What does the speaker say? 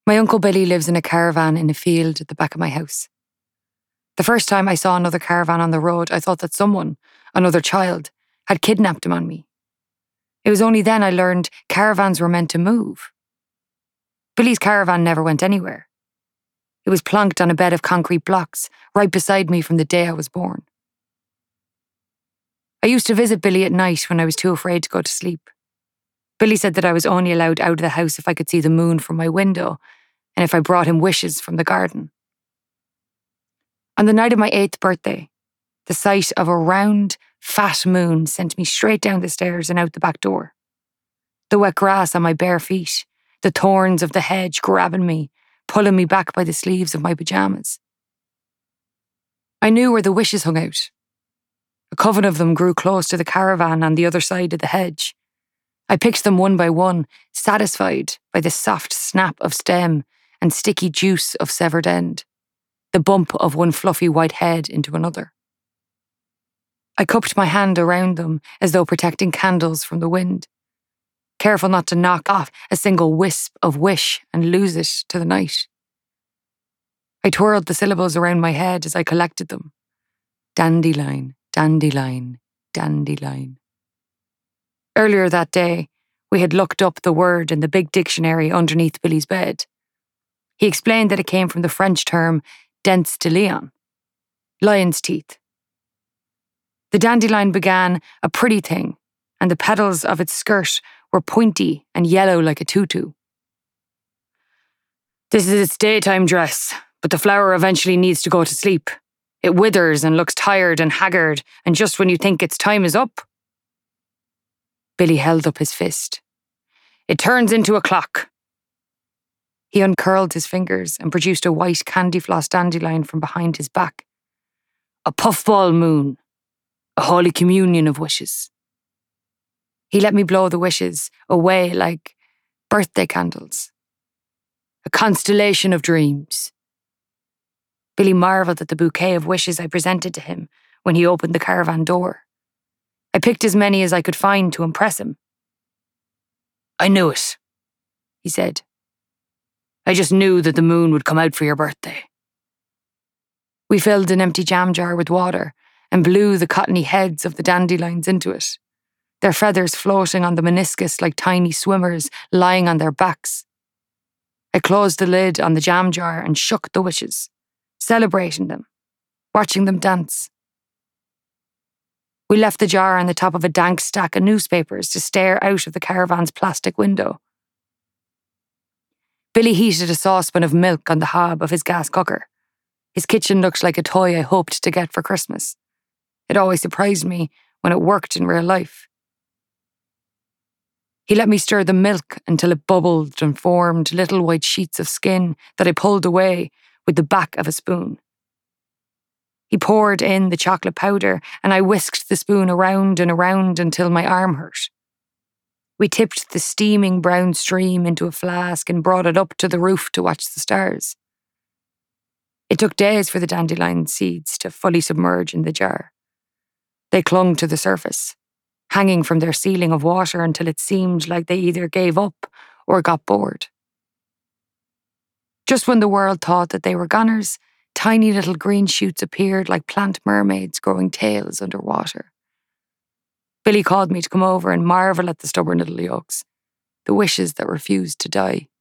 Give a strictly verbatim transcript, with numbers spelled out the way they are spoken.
My Uncle Billy lives in a caravan in a field at the back of my house. The first time I saw another caravan on the road, I thought that someone, another child, had kidnapped him on me. It was only then I learned caravans were meant to move. Billy's caravan never went anywhere. It was plonked on a bed of concrete blocks right beside me from the day I was born. I used to visit Billy at night when I was too afraid to go to sleep. Billy said that I was only allowed out of the house if I could see the moon from my window and if I brought him wishes from the garden. On the night of my eighth birthday, the sight of a round, fat moon sent me straight down the stairs and out the back door. The wet grass on my bare feet, the thorns of the hedge grabbing me, pulling me back by the sleeves of my pyjamas. I knew where the wishes hung out. A coven of them grew close to the caravan on the other side of the hedge. I picked them one by one, satisfied by the soft snap of stem and sticky juice of severed end, the bump of one fluffy white head into another. I cupped my hand around them as though protecting candles from the wind, careful not to knock off a single wisp of wish and lose it to the night. I twirled the syllables around my head as I collected them. Dandelion, dandelion, dandelion. Earlier that day, we had looked up the word in the big dictionary underneath Billy's bed. He explained that it came from the French term dents de lion, lion's teeth. The dandelion began a pretty thing, and the petals of its skirt were pointy and yellow like a tutu. This is its daytime dress, but the flower eventually needs to go to sleep. It withers and looks tired and haggard, and just when you think its time is up, Billy held up his fist. It turns into a clock. He uncurled his fingers and produced a white candy floss dandelion from behind his back. A puffball moon. A holy communion of wishes. He let me blow the wishes away like birthday candles. A constellation of dreams. Billy marvelled at the bouquet of wishes I presented to him when he opened the caravan door. I picked as many as I could find to impress him. I knew it, he said. I just knew that the moon would come out for your birthday. We filled an empty jam jar with water and blew the cottony heads of the dandelions into it, their feathers floating on the meniscus like tiny swimmers lying on their backs. I closed the lid on the jam jar and shook the wishes, celebrating them, watching them dance. We left the jar on the top of a dank stack of newspapers to stare out of the caravan's plastic window. Billy heated a saucepan of milk on the hob of his gas cooker. His kitchen looked like a toy I hoped to get for Christmas. It always surprised me when it worked in real life. He let me stir the milk until it bubbled and formed little white sheets of skin that I pulled away with the back of a spoon. He poured in the chocolate powder and I whisked the spoon around and around until my arm hurt. We tipped the steaming brown stream into a flask and brought it up to the roof to watch the stars. It took days for the dandelion seeds to fully submerge in the jar. They clung to the surface, hanging from their ceiling of water until it seemed like they either gave up or got bored. Just when the world thought that they were goners, tiny little green shoots appeared like plant mermaids growing tails underwater. Billy called me to come over and marvel at the stubborn little yolks, the wishes that refused to die.